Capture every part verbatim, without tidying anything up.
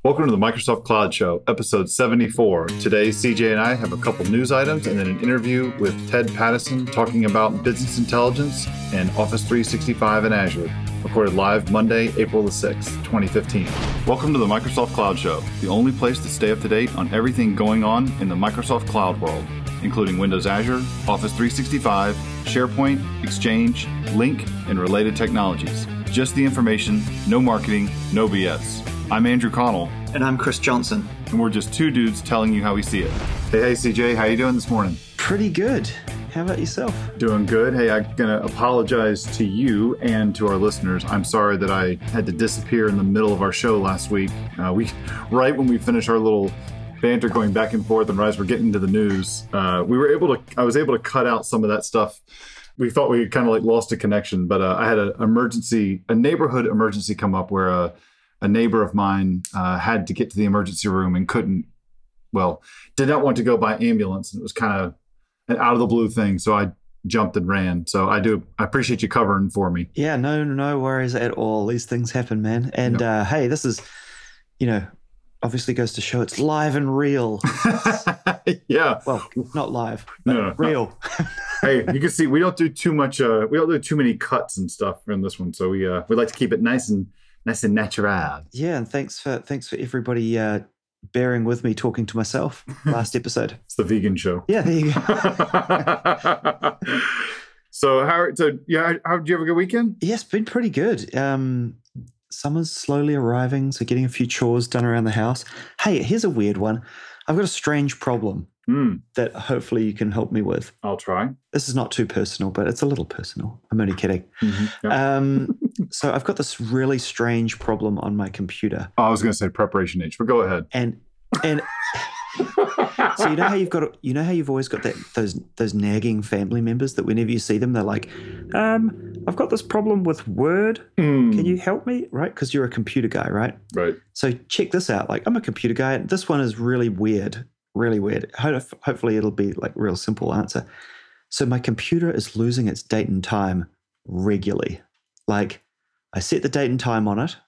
Welcome to the Microsoft Cloud Show, episode seventy-four. Today, C J and I have a couple news items and then an interview with Ted Pattison talking about business intelligence and Office three sixty-five and Azure. Recorded live Monday, April the sixth, twenty fifteen. Welcome to the Microsoft Cloud Show, the only place to stay up to date on everything going on in the Microsoft Cloud world, including Windows Azure, Office three sixty-five, SharePoint, Exchange, Lync, and related technologies. Just the information, no marketing, no B S. I'm Andrew Connell. And I'm Chris Johnson. And we're just two dudes telling you how we see it. Hey, hey, C J, how you doing this morning? Pretty good. How about yourself? Doing good. Hey, I'm going to apologize to you and to our listeners. I'm sorry that I had to disappear in the middle of our show last week. Uh, we, right when we finished our little banter going back and forth and right as we're getting to the news, uh, we were able to, I was able to cut out some of that stuff. We thought we had kind of like lost a connection, but uh, I had an emergency, a neighborhood emergency come up where uh, a neighbor of mine uh, had to get to the emergency room and couldn't, well, did not want to go by ambulance. And it was kind of an out of the blue thing. So I jumped and ran. So I do, I appreciate you covering for me. Yeah, no, no worries at all. These things happen, man. And yep. uh, hey, this is, you know, obviously goes to show it's live and real. Yeah. Well, not live, but no, no, real. No. Hey, you can see we don't do too much, uh, we don't do too many cuts and stuff in this one. So we, uh, we like to keep it nice and Nice and natural. Yeah, and thanks for thanks for everybody uh, bearing with me talking to myself last episode. It's the vegan show. Yeah, there you go. so how so yeah, how did you have a good weekend? Yeah, it's been pretty good. Um, summer's slowly arriving, so getting a few chores done around the house. Hey, here's a weird one. I've got a strange problem mm. that hopefully you can help me with. I'll try. This is not too personal, but it's a little personal. I'm only kidding. Mm-hmm. Yep. Um, so I've got this really strange problem on my computer. Oh, I was going to say preparation H, but go ahead. And and so you know how you've got you know how you've always got that those those nagging family members that whenever you see them, they're like, um, I've got this problem with Word. Mm. Can you help me? Right? Because you're a computer guy, right? Right. So check this out. Like, I'm a computer guy. This one is really weird. Really weird. Hopefully it'll be like real simple answer. So my computer is losing its date and time regularly. Like, I set the date and time on it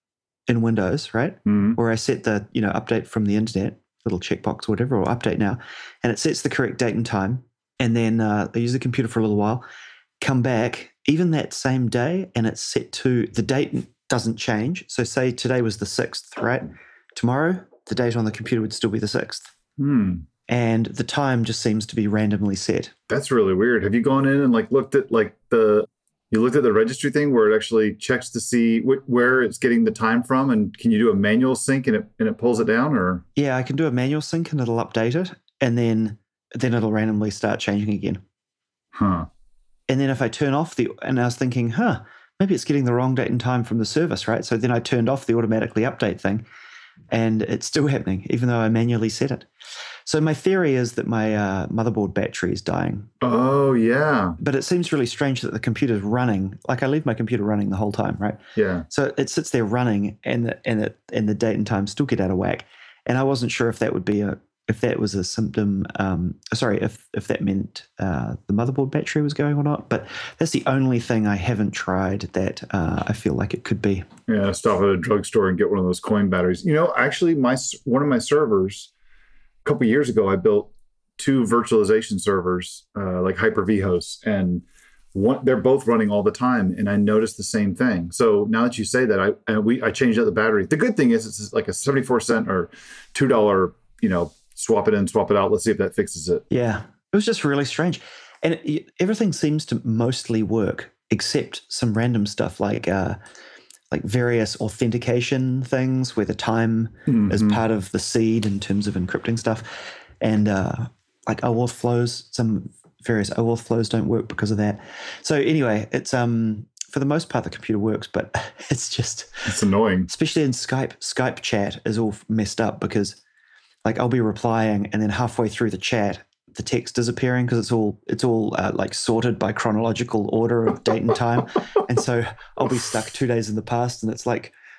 in Windows, right? Mm. Or I set the, you know, update from the internet, little checkbox or whatever, or update now, and it sets the correct date and time. And then uh, I use the computer for a little while, come back, even that same day, and it's set to, the date doesn't change. So say today was the sixth, right? Tomorrow, the date on the computer would still be the sixth. Hmm. And the time just seems to be randomly set. That's really weird. Have you gone in and like looked at like the, you looked at the registry thing where it actually checks to see wh- where it's getting the time from, and can you do a manual sync and it and it pulls it down, or? Yeah, I can do a manual sync and it'll update it, and then then it'll randomly start changing again. Huh. And then if I turn off the, and I was thinking, huh, maybe it's getting the wrong date and time from the service, right? So then I turned off the automatically update thing, and it's still happening, even though I manually set it. So my theory is that my uh, motherboard battery is dying. Oh, yeah. But it seems really strange that the computer's running. Like, I leave my computer running the whole time, right? Yeah. So it sits there running, and the, and the, and the date and time still get out of whack. And I wasn't sure if that would be a, if that was a symptom, um, sorry, if, if that meant uh, the motherboard battery was going or not. But that's the only thing I haven't tried that uh, I feel like it could be. Yeah, stop at a drugstore and get one of those coin batteries. You know, actually, my one of my servers, a couple of years ago, I built two virtualization servers, uh, like Hyper-V hosts, and one, they're both running all the time. And I noticed the same thing. So now that you say that, I and we I changed out the battery. The good thing is it's like a seventy-four cent or two dollar, you know, swap it in, swap it out. Let's see if that fixes it. Yeah, it was just really strange. And it, everything seems to mostly work, except some random stuff like uh, like various authentication things where the time mm-hmm. is part of the seed in terms of encrypting stuff. And uh, like OAuth flows, some various OAuth flows don't work because of that. So anyway, it's um for the most part the computer works, but it's just... It's annoying. Especially in Skype. Skype chat is all messed up because... Like, I'll be replying, and then halfway through the chat, the text is appearing because it's all it's all uh, like sorted by chronological order of date and time, and so I'll be stuck two days in the past, and it's like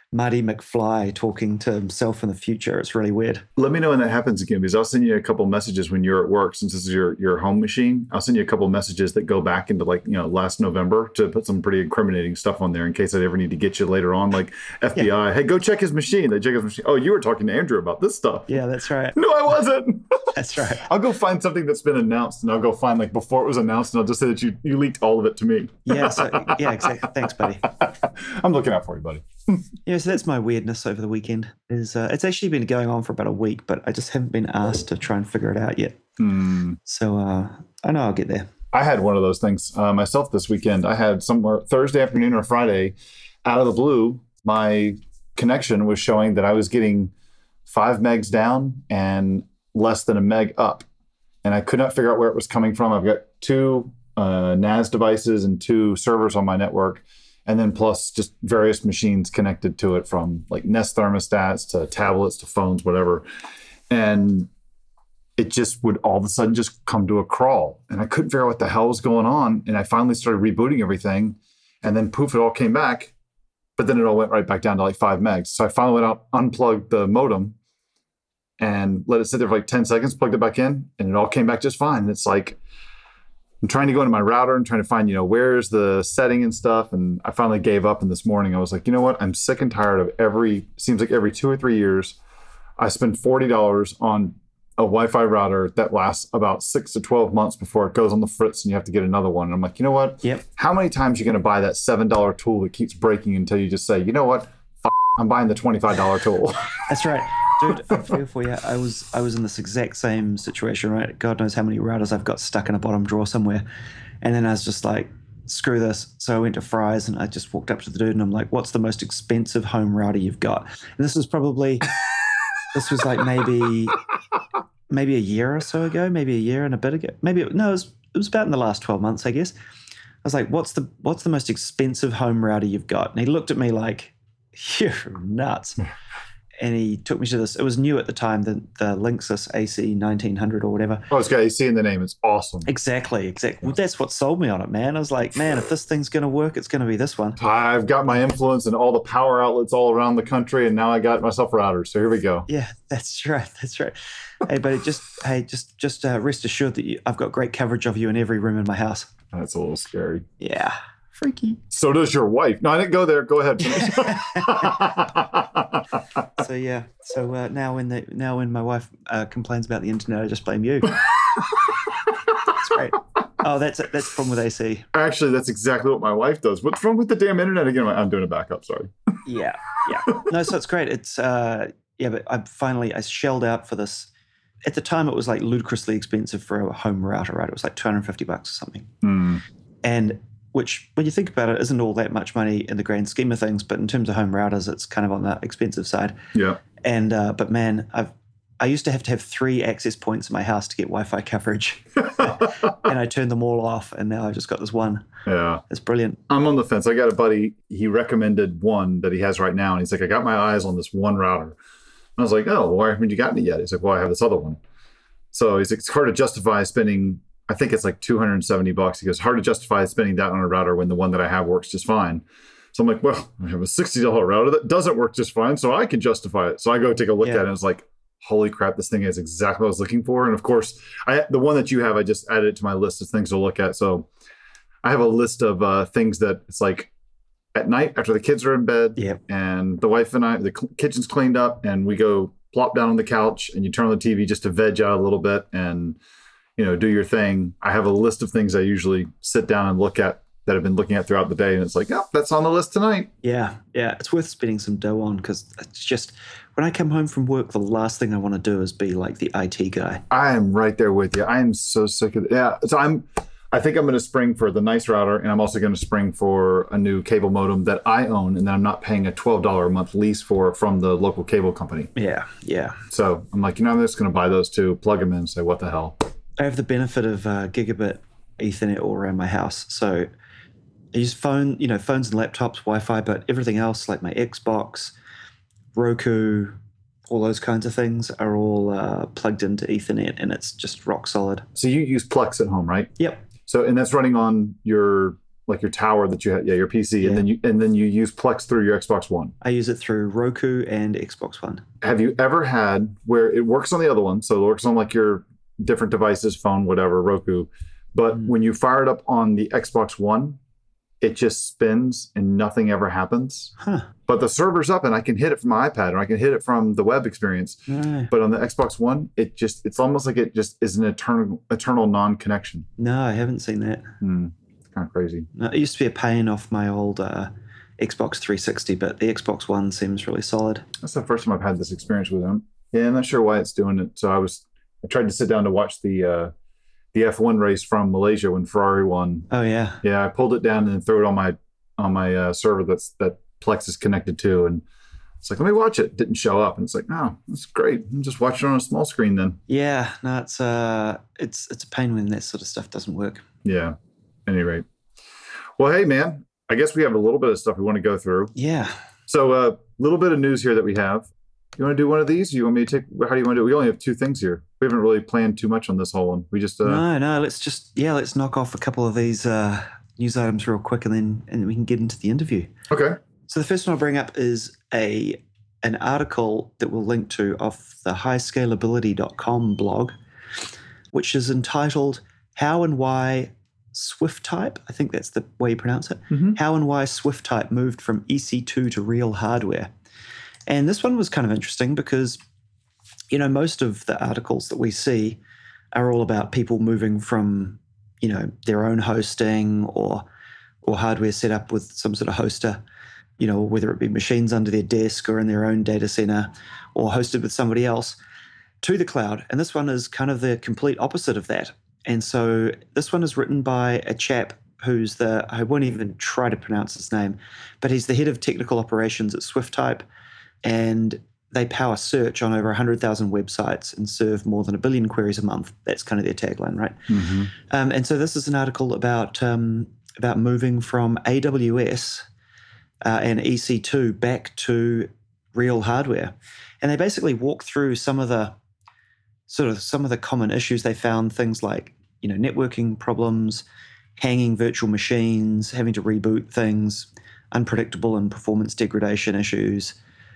Marty McFly talking to himself in the future. It's really weird. Let me know when that happens again, because I'll send you a couple messages when you're at work, since this is your, your home machine. I'll send you a couple messages that go back into like, you know, last November to put some pretty incriminating stuff on there in case I ever need to get you later on, like F B I. Yeah. Hey, go check his machine. They check his machine. Oh, you were talking to Andrew about this stuff. Yeah, that's right. No, I wasn't. That's right. I'll go find something that's been announced, and I'll go find like before it was announced, and I'll just say that you, you leaked all of it to me. Yeah, so, yeah, exactly. Thanks, buddy. I'm looking out for you, buddy. Yeah, so that's my weirdness over the weekend. Is uh, it's actually been going on for about a week, but I just haven't been asked to try and figure it out yet. Mm. So uh, I know I'll get there. I had one of those things uh, myself this weekend. I had somewhere Thursday afternoon or Friday, out of the blue, my connection was showing that I was getting five megs down and less than a meg up. And I could not figure out where it was coming from. I've got two uh, N A S devices and two servers on my network. And then plus just various machines connected to it, from like Nest thermostats to tablets to phones, whatever. And it just would all of a sudden just come to a crawl. And I couldn't figure out what the hell was going on. And I finally started rebooting everything. And then poof, it all came back. But then it all went right back down to like five megs. So I finally went out, unplugged the modem, and let it sit there for like ten seconds, plugged it back in, and it all came back just fine. And it's like, I'm trying to go into my router and trying to find, you know, where's the setting and stuff. And I finally gave up. And this morning I was like, you know what? I'm sick and tired of every, seems like every two or three years, I spend forty dollars on a Wi-Fi router that lasts about six to twelve months before it goes on the fritz and you have to get another one. And I'm like, you know what? Yep. How many times are you going to buy that seven dollar tool that keeps breaking until you just say, you know what? F- I'm buying the twenty-five dollar tool. That's right. Dude, I feel for you. I was I was in this exact same situation, right? God knows how many routers I've got stuck in a bottom drawer somewhere. And then I was just like, screw this. So I went to Fry's and I just walked up to the dude and I'm like, what's the most expensive home router you've got? And this was probably, this was like maybe, maybe a year or so ago, maybe a year and a bit ago. Maybe, no, it was, it was about in the last twelve months, I guess. I was like, what's the, what's the most expensive home router you've got? And he looked at me like, you're nuts. And he took me to this. It was new at the time, the, the Linksys A C nineteen hundred or whatever. Oh, it's got A C in the name. It's awesome. Exactly, exactly. Well, that's what sold me on it, man. I was like, man, if this thing's going to work, it's going to be this one. I've got my influence in all the power outlets all around the country, and now I got myself routers. So here we go. Yeah, that's right. That's right. Hey, buddy, just hey, just just uh, rest assured that you, I've got great coverage of you in every room in my house. That's a little scary. Yeah, freaky. So does your wife. No, I didn't go there. Go ahead. So yeah, so uh, now when the now when my wife uh, complains about the internet, I just blame you. That's great. Oh, that's that's the problem with A C. Actually, that's exactly what my wife does. What's wrong with the damn internet again? I'm doing a backup. Sorry. Yeah, yeah. No, so it's great. It's uh, yeah, but I finally I shelled out for this. At the time, it was like ludicrously expensive for a home router, right? It was like two hundred fifty bucks or something. Mm. And which, when you think about it, isn't all that much money in the grand scheme of things. But in terms of home routers, it's kind of on the expensive side. Yeah. And uh, but man, I've I used to have to have three access points in my house to get Wi-Fi coverage, and I turned them all off, and now I've just got this one. Yeah, it's brilliant. I'm on the fence. I got a buddy. He recommended one that he has right now, and he's like, I got my eyes on this one router. And I was like, oh, well, why haven't you gotten it yet? He's like, well, I have this other one. So he's like, it's hard to justify spending. I think it's like two hundred seventy bucks. He goes, hard to justify spending that on a router when the one that I have works just fine. So I'm like, well, I have a sixty dollar router that doesn't work just fine, so I can justify it. So I go take a look yeah. at it, and it's like, holy crap, this thing is exactly what I was looking for. And of course, I the one that you have, I just added it to my list of things to look at. So I have a list of uh, things that it's like at night after the kids are in bed, yep. and the wife and I, the cl- kitchen's cleaned up, and we go plop down on the couch, and you turn on the T V just to veg out a little bit and, you know, do your thing. I have a list of things I usually sit down and look at that I've been looking at throughout the day. And it's like, oh, that's on the list tonight. Yeah. Yeah. It's worth spending some dough on, because it's just, when I come home from work, the last thing I want to do is be like the I T guy. I am right there with you. I am so sick of it. Yeah. So I'm, I think I'm going to spring for the nice router, and I'm also going to spring for a new cable modem that I own and that I'm not paying a twelve dollars a month lease for from the local cable company. Yeah. Yeah. So I'm like, you know, I'm just going to buy those two, plug them in, and say, what the hell? I have the benefit of uh, gigabit Ethernet all around my house. So I use phone, you know, phones and laptops, Wi-Fi, but everything else like my Xbox, Roku, all those kinds of things are all uh, plugged into Ethernet, and it's just rock solid. So you use Plex at home, right? Yep. So, and that's running on your like your tower that you had, yeah, your P C, Yeah. and then you and then you use Plex through your Xbox One. I use it through Roku and Xbox One. Have you ever had where it works on the other one, so it works on like your different devices, phone, whatever, Roku, but Mm. when you fire it up on the Xbox One, it just spins and nothing ever happens. Huh. But the server's up and I can hit it from my iPad or I can hit it from the web experience. No. But on the Xbox One, it just, it's almost like it just is an eternal, eternal non-connection. No, I haven't seen that. Hmm. It's kind of crazy. No, it used to be a pain off my old uh, Xbox three sixty, but the Xbox One seems really solid. That's the first time I've had this experience with them. Yeah, I'm not sure why it's doing it. So I was, I tried to sit down to watch the, uh, the F one race from Malaysia when Ferrari won. Oh, yeah. Yeah, I pulled it down and then threw it on my on my uh, server that's that Plex is connected to, and it's like, let me watch it. Didn't show up, and it's like, no, that's great. I'm just watch it on a small screen then. Yeah, no, it's uh, it's it's a pain when that sort of stuff doesn't work. Yeah. At any rate, well, hey man, I guess we have a little bit of stuff we want to go through. Yeah. So a uh, little bit of news here that we have. You want to do one of these? You want me to take? How do you want to do it? We only have two things here. We haven't really planned too much on this whole one. We just uh, No, no, let's just yeah, let's knock off a couple of these uh, news items real quick, and then and we can get into the interview. Okay. So the first one I'll bring up is a an article that we'll link to off the high scalability dot com blog, which is entitled "How and Why SwiftType," I think that's the way you pronounce it. Mm-hmm. How and Why SwiftType moved from E C two to real hardware. And this one was kind of interesting because, you know, most of the articles that we see are all about people moving from, you know, their own hosting or or hardware set up with some sort of hoster, you know, whether it be machines under their desk or in their own data center or hosted with somebody else, to the cloud. And this one is kind of the complete opposite of that. And so this one is written by a chap who's the, I won't even try to pronounce his name, but he's the head of technical operations at SwiftType. And they power search on over one hundred thousand websites and serve more than a billion queries a month. That's kind of their tagline, right? Mm-hmm. Um, and so this is an article about um, about moving from A W S uh, and E C two back to real hardware. And they basically walk through some of the sort of some of the common issues they found, things like, you know, networking problems, hanging virtual machines, having to reboot things, unpredictable and performance degradation issues,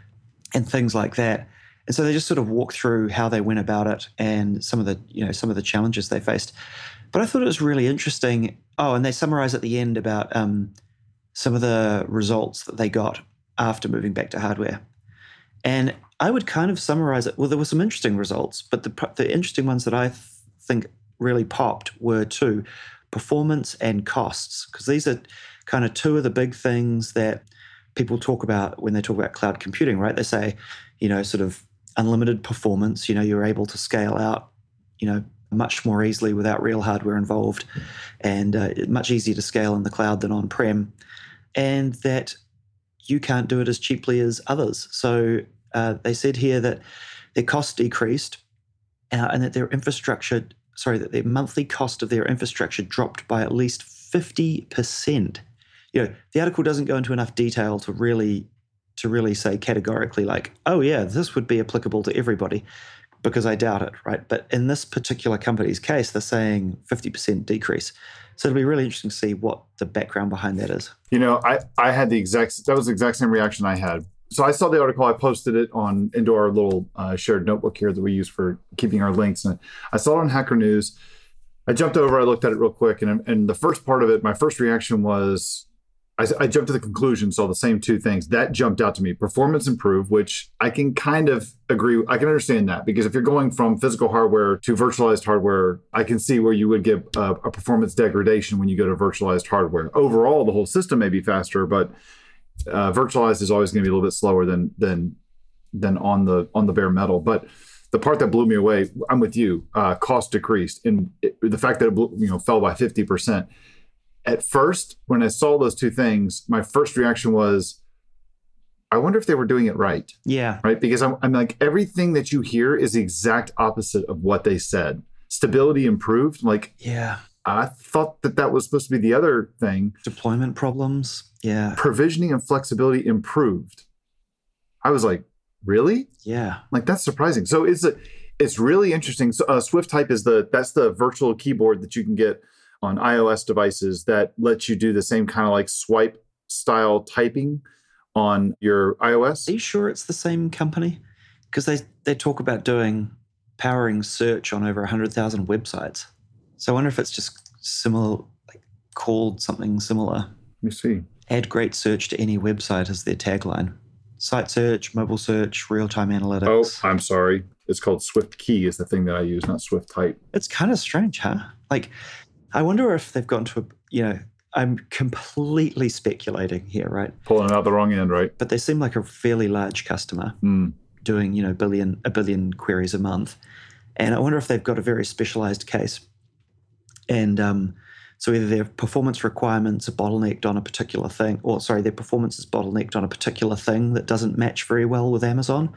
and things like that. And so they just sort of walk through how they went about it and some of the, you know, some of the challenges they faced. But I thought it was really interesting. Oh, and they summarize at the end about um, some of the results that they got after moving back to hardware. And I would kind of summarize it. Well, there were some interesting results, but the the interesting ones that I th- think really popped were two: performance and costs, because these are kind of two of the big things that people talk about when they talk about cloud computing, right? They say, you know, sort of unlimited performance, you know, you're able to scale out, you know, much more easily without real hardware involved, and uh, much easier to scale in the cloud than on-prem, and that you can't do it as cheaply as others. So uh, they said here that their cost decreased uh, and that their infrastructure, sorry, that their monthly cost of their infrastructure dropped by at least fifty percent. You know, the article doesn't go into enough detail to really to really say categorically like, oh yeah, this would be applicable to everybody, because I doubt it, right? But in this particular company's case, they're saying fifty percent decrease. So it'll be really interesting to see what the background behind that is. You know, I, I had the exact, that was the exact same reaction I had. So I saw the article, I posted it on into our little uh, shared notebook here that we use for keeping our links. And I saw it on Hacker News. I jumped over, I looked at it real quick. And, and the first part of it, my first reaction was, I, I jumped to the conclusion, saw the same two things. That jumped out to me. Performance improved, which I can kind of agree. I can understand that, because if you're going from physical hardware to virtualized hardware, I can see where you would get a, a performance degradation when you go to virtualized hardware. Overall, the whole system may be faster, but uh, virtualized is always going to be a little bit slower than than than on the on the bare metal. But the part that blew me away, I'm with you. Uh, cost decreased, and it, the fact that it blew, you know fell by fifty percent. At first, when I saw those two things, my first reaction was, I wonder if they were doing it right. Yeah. Right? Because I'm, I'm like, everything that you hear is the exact opposite of what they said. Stability improved. Like, Yeah. I thought that that was supposed to be the other thing. Deployment problems. Yeah. Provisioning and flexibility improved. I was like, really? Yeah. Like, that's surprising. So it's a, it's really interesting. So uh, SwiftType is the, that's the virtual keyboard that you can get on iOS devices that lets you do the same kind of like swipe style typing on your iOS. Are you sure it's the same company? Because they, they talk about doing powering search on over one hundred thousand websites. So I wonder if it's just similar, like called something similar. Let me see. Add great search to any website is their tagline. Site search, mobile search, real-time analytics. Oh, I'm sorry. It's called SwiftKey is the thing that I use, not SwiftType. It's kind of strange, huh? Like, I wonder if they've gotten to a, you know, I'm completely speculating here, right? Pulling it out the wrong end, right? But they seem like a fairly large customer mm. doing, you know, billion a billion queries a month. And I wonder if they've got a very specialized case. And um, so either their performance requirements are bottlenecked on a particular thing, or sorry, their performance is bottlenecked on a particular thing that doesn't match very well with Amazon.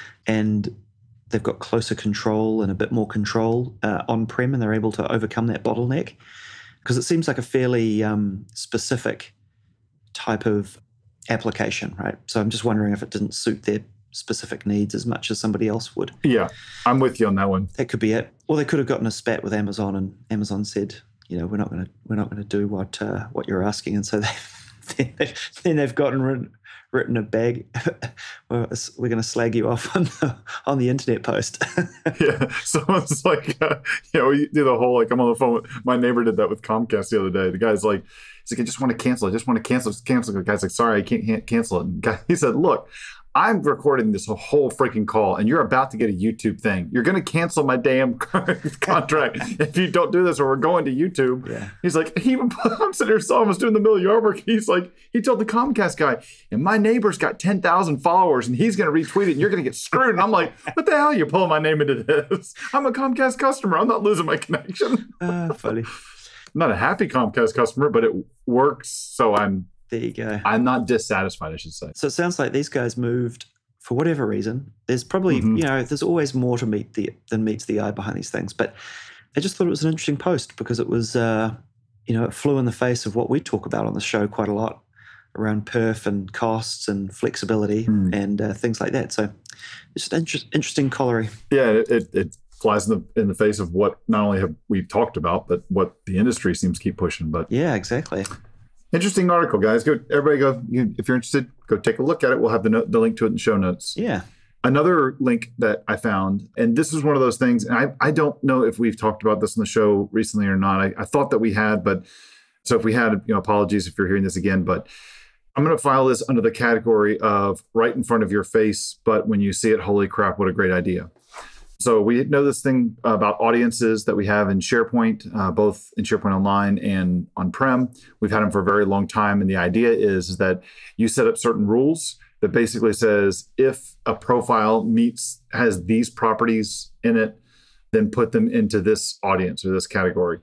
And they've got closer control and a bit more control uh, on-prem, and they're able to overcome that bottleneck. Because it seems like a fairly um, specific type of application, right? So I'm just wondering if it didn't suit their specific needs as much as somebody else would. Yeah, I'm with you on that one. That could be it. Or they could have gotten a spat with Amazon, and Amazon said, you know, we're not going to we're not going to do what uh, what you're asking, and so they then they've gotten written, written a bag. We're going to slag you off on the, on the internet post. Yeah, someone's like, uh, you know, you do the whole like I'm on the phone. With, my neighbor did that with Comcast the other day. The guy's like, he's like, I just want to cancel. I just want to cancel. Just cancel. The guy's like, sorry, I can't cancel it. And guy, he said, look, I'm recording this whole freaking call, and you're about to get a YouTube thing. You're going to cancel my damn contract if you don't do this, or we're going to YouTube. Yeah. He's like, he, I'm sitting here, saw him was doing the middle yard work. He's like, he told the Comcast guy, and my neighbor's got ten thousand followers, and he's going to retweet it, and you're going to get screwed. And I'm like, what the hell are you pulling my name into this? I'm a Comcast customer. I'm not losing my connection. Uh, funny. I'm not a happy Comcast customer, but it works, so I'm There you go. I'm not dissatisfied, I should say. So it sounds like these guys moved for whatever reason. There's probably, mm-hmm. you know, there's always more to meet the than meets the eye behind these things. But I just thought it was an interesting post because it was, uh, you know, it flew in the face of what we talk about on the show quite a lot around perf and costs and flexibility mm. and uh, things like that. So it's just inter- interesting colliery. Yeah, it, it, it flies in the in the face of what not only have we talked about, but what the industry seems to keep pushing. But yeah, exactly. Interesting article, guys. Go, everybody go. You, if you're interested, go take a look at it. We'll have the, note, the link to it in the show notes. Yeah. Another link that I found, and this is one of those things, and I, I don't know if we've talked about this on the show recently or not. I, I thought that we had, but so if we had, you know, apologies if you're hearing this again, but I'm going to file this under the category of right in front of your face, but when you see it, holy crap, what a great idea. So we know this thing about audiences that we have in SharePoint, uh, both in SharePoint Online and on-prem. We've had them for a very long time. And the idea is that you set up certain rules that basically says if a profile meets, has these properties in it, then put them into this audience or this category.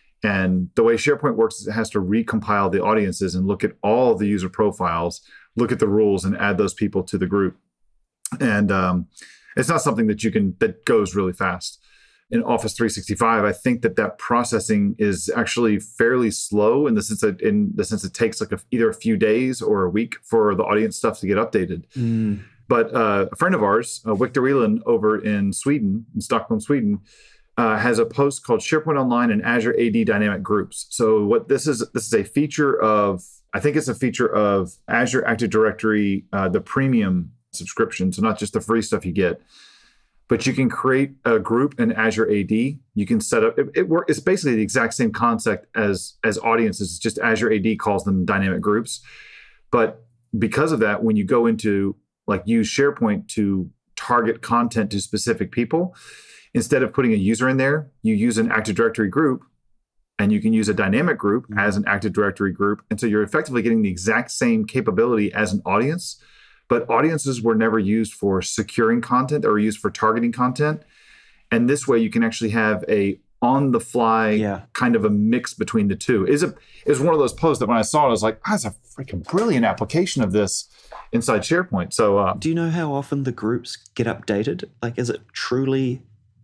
And the way SharePoint works is it has to recompile the audiences and look at all of the user profiles, look at the rules and add those people to the group. And, um, it's not something that you can, that goes really fast. In Office three sixty-five, I think that that processing is actually fairly slow in the sense that, in the sense it takes like a, either a few days or a week for the audience stuff to get updated. Mm. But uh, a friend of ours, uh, Victor Eland over in Sweden, in Stockholm, Sweden, uh, has a post called SharePoint Online and Azure A D Dynamic Groups. So what this is, this is a feature of, I think it's a feature of Azure Active Directory, uh, the premium subscription, so not just the free stuff you get, but you can create a group in Azure A D. You can set up, it, it work, it's basically the exact same concept as, as audiences. It's just Azure A D calls them dynamic groups. But because of that, when you go into like use SharePoint to target content to specific people, instead of putting a user in there, you use an Active Directory group, and you can use a dynamic group mm-hmm. as an Active Directory group. And so you're effectively getting the exact same capability as an audience. But audiences were never used for securing content or used for targeting content. And this way you can actually have a on-the-fly yeah. kind of a mix between the two. Is it is one of those posts that when I saw it, I was like, oh, that's a freaking brilliant application of this inside SharePoint. So uh, do you know how often the groups get updated? Like, is it truly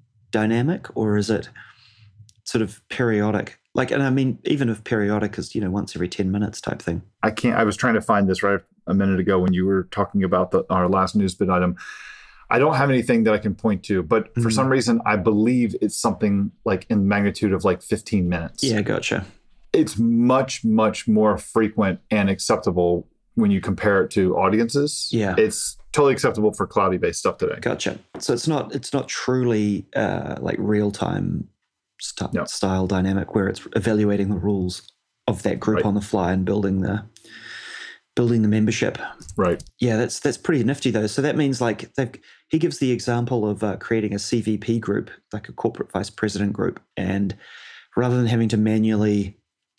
dynamic or is it sort of periodic? Like, and I mean, even if periodic is, you know, once every ten minutes type thing. I can't, I was trying to find this right a minute ago when you were talking about the, our last news bit item. I don't have anything that I can point to, but for mm. some reason, I believe it's something like in magnitude of like fifteen minutes. Yeah, gotcha. It's much, much more frequent and acceptable when you compare it to audiences. Yeah. It's totally acceptable for cloudy-based stuff today. Gotcha. So it's not it's not truly uh, like real-time st- no. style dynamic where it's evaluating the rules of that group right. on the fly and building the building the membership. Right. Yeah, that's that's pretty nifty though. So that means like they've, he gives the example of uh, creating a C V P group, like a corporate vice president group, and rather than having to manually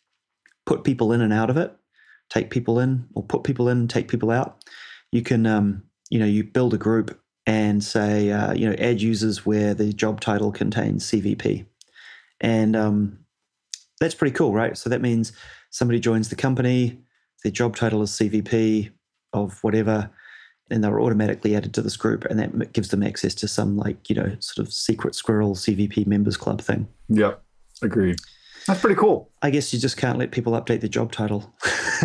put people in and out of it, take people in or put people in, take people out, you can, um, you know, you build a group and say, uh, you know, add users where the job title contains C V P. And um, that's pretty cool, right? So that means somebody joins the company, their job title is C V P of whatever, and they're automatically added to this group, and that gives them access to some like, you know, sort of secret squirrel C V P members club thing. Yep, agreed. That's pretty cool. I guess you just can't let people update their job title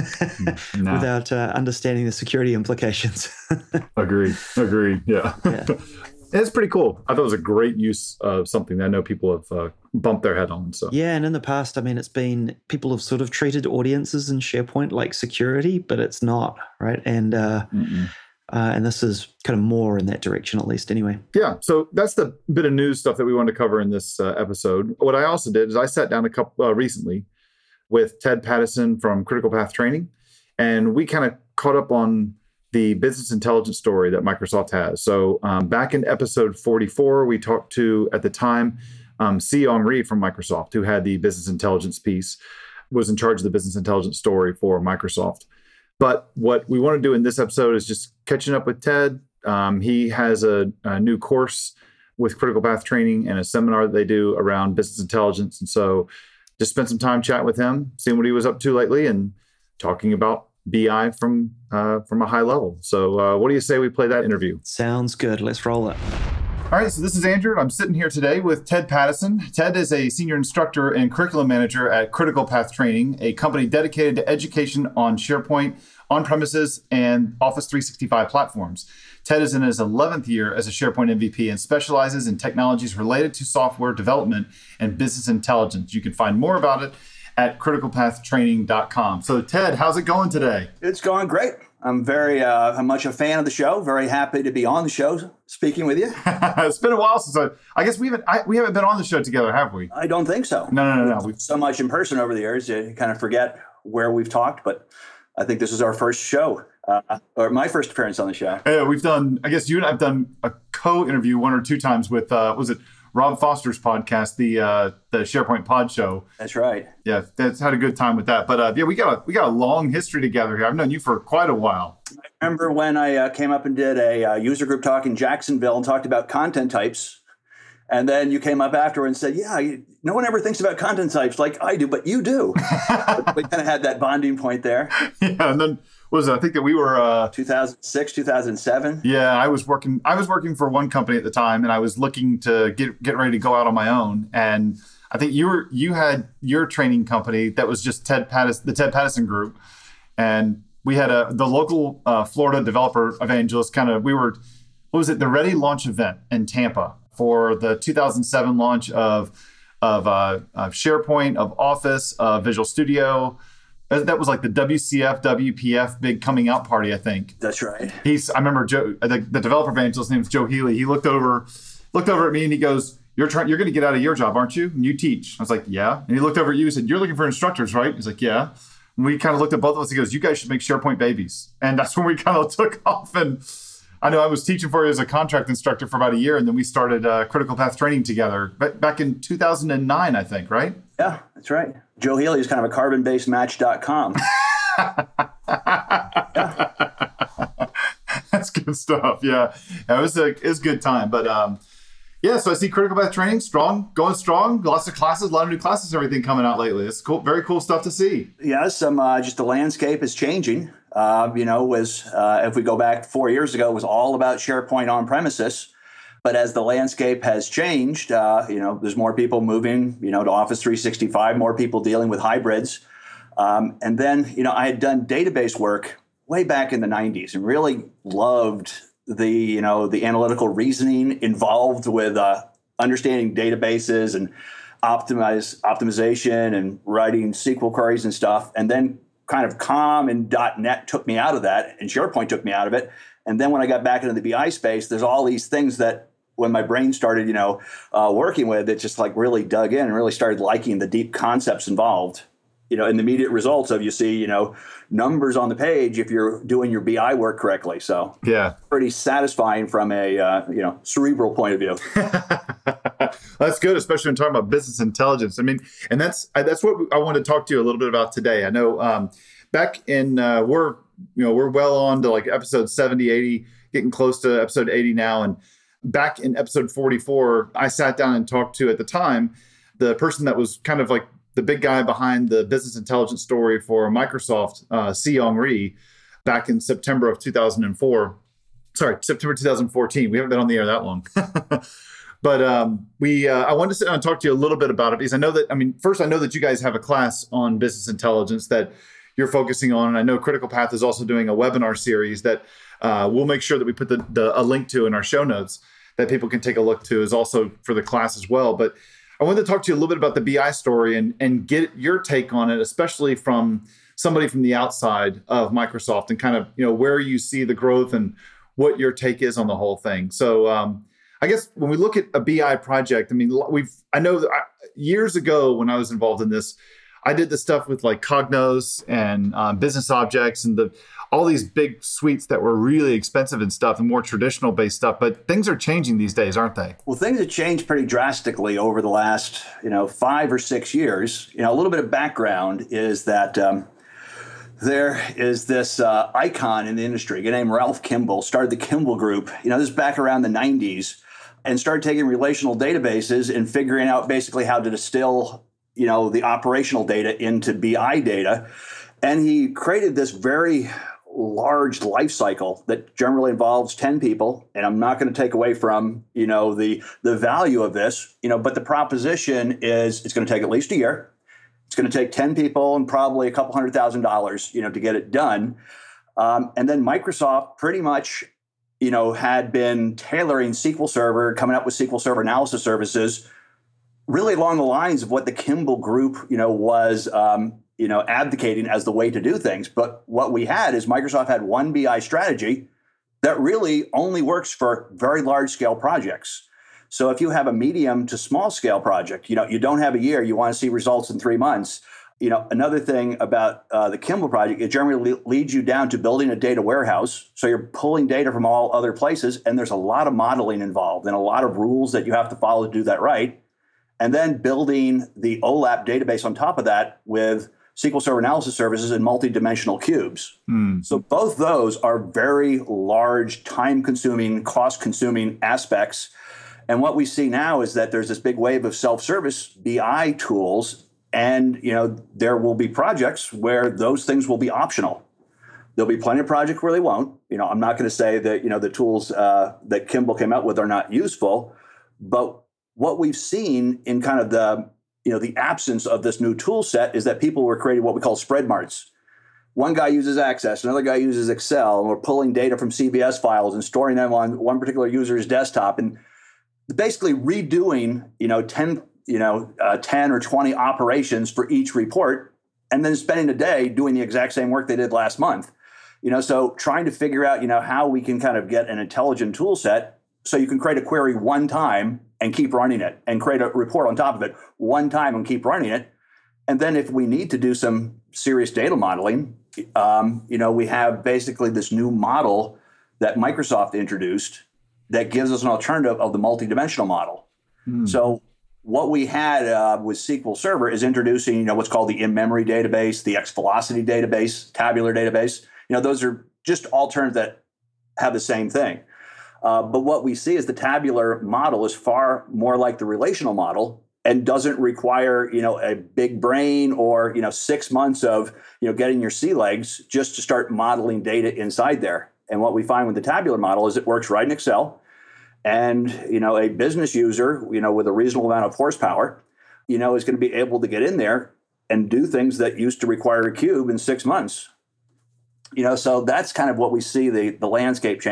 no. without uh, understanding the security implications. Agreed. Agreed. Yeah. yeah. It's pretty cool. I thought it was a great use of something that I know people have uh, bumped their head on. So yeah, and in the past, I mean, it's been people have sort of treated audiences in SharePoint like security, but it's not, right? And uh, uh, and this is kind of more in that direction, at least, anyway. Yeah. So that's the bit of news stuff that we wanted to cover in this uh, episode. What I also did is I sat down a couple uh, recently with Ted Pattison from Critical Path Training, and we kind of caught up on the business intelligence story that Microsoft has. So um, back in episode forty-four, we talked to, at the time, um, C. Henri from Microsoft, who had the business intelligence piece, was in charge of the business intelligence story for Microsoft. But what we want to do in this episode is just catching up with Ted. Um, he has a, a new course with Critical Path Training and a seminar that they do around business intelligence. And so just spent some time chatting with him, seeing what he was up to lately, and talking about B I from uh, from a high level. So uh, what do you say we play that interview? Sounds good. Let's roll it. All right, so this is Andrew. I'm sitting here today with Ted Pattison. Ted is a senior instructor and curriculum manager at Critical Path Training, a company dedicated to education on SharePoint, on-premises, and Office three sixty-five platforms. Ted is in his eleventh year as a SharePoint M V P and specializes in technologies related to software development and business intelligence. You can find more about it at critical path training dot com. So Ted, how's it going today? It's going great. I'm very uh, I'm much a fan of the show. Very happy to be on the show, speaking with you. It's been a while since I. I guess we haven't. I, we haven't been on the show together, have we? I don't think so. No, no, no, no. We've so much in person over the years, you kind of forget where we've talked. But I think this is our first show, uh, or my first appearance on the show. Yeah, we've done. I guess you and I've done a co-interview one or two times with. Uh, was it Rob Foster's podcast, the uh, the SharePoint Pod Show? That's right. Yeah, that's had a good time with that. But uh, yeah, we got a we got a long history together here. I've known you for quite a while. I remember when I uh, came up and did a uh, user group talk in Jacksonville and talked about content types. And then you came up after and said, yeah, you, no one ever thinks about content types like I do, but you do. But we kind of had that bonding point there. Yeah, and then what was it? I think that we were uh, two thousand six, two thousand seven. Yeah, I was working. I was working for one company at the time, and I was looking to get get ready to go out on my own. And I think you were you had your training company that was just Ted Pattison, the Ted Pattison Group, and we had a the local uh, Florida developer evangelist. Kind of, we were what was it? The Ready launch event in Tampa for the two thousand seven launch of of, uh, of SharePoint, of Office, of Visual Studio. That was like the W C F, W P F big coming out party, I think. That's right. He's. I remember Joe, the, the developer evangelist named Joe Healy. He looked over, looked over at me and he goes, "You're trying. You're going to get out of your job, aren't you? And you teach." I was like, "Yeah." And he looked over at you and said, "You're looking for instructors, right?" He's like, "Yeah." And we kind of looked at both of us. He goes, "You guys should make SharePoint babies." And that's when we kind of took off. And I know I was teaching for you as a contract instructor for about a year, and then we started uh, Critical Path Training together back in two thousand nine, I think, right? Yeah, that's right. Joe Healy is kind of a carbon based match dot com. Yeah. That's good stuff. Yeah. yeah it was a it was a good time. But um, yeah, so I see Critical Path Training strong, going strong. Lots of classes, a lot of new classes, everything coming out lately. It's cool, very cool stuff to see. Yeah, some uh, just the landscape is changing. Uh, you know, was uh, if we go back four years ago, it was all about SharePoint on premises. But as the landscape has changed, uh, you know, there's more people moving, you know, to Office three sixty-five, more people dealing with hybrids. Um, and then, you know, I had done database work way back in the nineties and really loved the, you know, the analytical reasoning involved with uh, understanding databases and optimize optimization and writing S Q L queries and stuff. And then kind of Com and .NET took me out of that, and SharePoint took me out of it. And then when I got back into the B I space, there's all these things that when my brain started, you know, uh, working with it, just like really dug in and really started liking the deep concepts involved. You know, and the immediate results of you see, you know, numbers on the page if you're doing your B I work correctly. So yeah, pretty satisfying from a, uh, you know, cerebral point of view. That's good, especially when talking about business intelligence. I mean, and that's that's what I want to talk to you a little bit about today. I know um, back in, uh, we're, you know, we're well on to like episode seventy, eighty, getting close to episode eighty now. And back in episode forty-four, I sat down and talked to, at the time, the person that was kind of like the big guy behind the business intelligence story for Microsoft, uh, Se-Young Rhee, back in September of two thousand four. Sorry, September two thousand fourteen. We haven't been on the air that long. But um, we, uh, I wanted to sit down and talk to you a little bit about it, because I know that, I mean, first, I know that you guys have a class on business intelligence that you're focusing on. And I know Critical Path is also doing a webinar series that uh, we'll make sure that we put the, the, a link to in our show notes that people can take a look to, is also for the class as well. But I wanted to talk to you a little bit about the B I story and, and get your take on it, especially from somebody from the outside of Microsoft, and kind of, you know, where you see the growth and what your take is on the whole thing. So um, I guess when we look at a B I project, I mean, we've, I know that I, years ago when I was involved in this, I did the stuff with like Cognos and um, Business Objects and the all these big suites that were really expensive and stuff, and more traditional based stuff. But things are changing these days, aren't they? Well, things have changed pretty drastically over the last, you know, five or six years. You know, a little bit of background is that um, there is this uh, icon in the industry, a guy named Ralph Kimball, started the Kimball Group. You know, this is back around the nineties, and started taking relational databases and figuring out basically how to distill, you know, the operational data into B I data. And he created this very large life cycle that generally involves ten people. And I'm not going to take away from, you know, the, the value of this, you know, but the proposition is it's going to take at least a year. It's going to take ten people and probably a couple hundred thousand dollars, you know, to get it done. Um, and then Microsoft pretty much, you know, had been tailoring S Q L Server, coming up with S Q L Server analysis services, really along the lines of what the Kimball Group, you know, was, um, you know, advocating as the way to do things. But what we had is Microsoft had one B I strategy that really only works for very large scale projects. So if you have a medium to small scale project, you know, you don't have a year, you want to see results in three months. You know, another thing about uh, the Kimball project, it generally le- leads you down to building a data warehouse. So you're pulling data from all other places, and there's a lot of modeling involved and a lot of rules that you have to follow to do that right. And then building the OLAP database on top of that with S Q L Server analysis services and multi-dimensional cubes. Mm. So both those are very large, time-consuming, cost-consuming aspects. And what we see now is that there's this big wave of self-service B I tools. And, you know, there will be projects where those things will be optional. There'll be plenty of projects where they won't. You know, I'm not going to say that, you know, the tools uh, that Kimball came out with are not useful. But what we've seen in kind of the, you know, the absence of this new tool set is that people were creating what we call spread marts. One guy uses Access, another guy uses Excel, and we're pulling data from C V S files and storing them on one particular user's desktop, and basically redoing, you know, ten you know, uh, ten or twenty operations for each report, and then spending a day doing the exact same work they did last month. You know, so trying to figure out, you know, how we can kind of get an intelligent tool set so you can create a query one time and keep running it, and create a report on top of it one time and keep running it. And then if we need to do some serious data modeling, um, you know, we have basically this new model that Microsoft introduced that gives us an alternative of the multidimensional model. Mm. So what we had uh, with S Q L Server is introducing, you know, what's called the in-memory database, the X-Velocity database, tabular database. You know, those are just alternatives that have the same thing. Uh, but what we see is the tabular model is far more like the relational model and doesn't require, you know, a big brain or, you know, six months of, you know, getting your sea legs just to start modeling data inside there. And what we find with the tabular model is it works right in Excel. And, you know, a business user, you know, with a reasonable amount of horsepower, you know, is going to be able to get in there and do things that used to require a cube in six months. You know, so that's kind of what we see the, the landscape changing.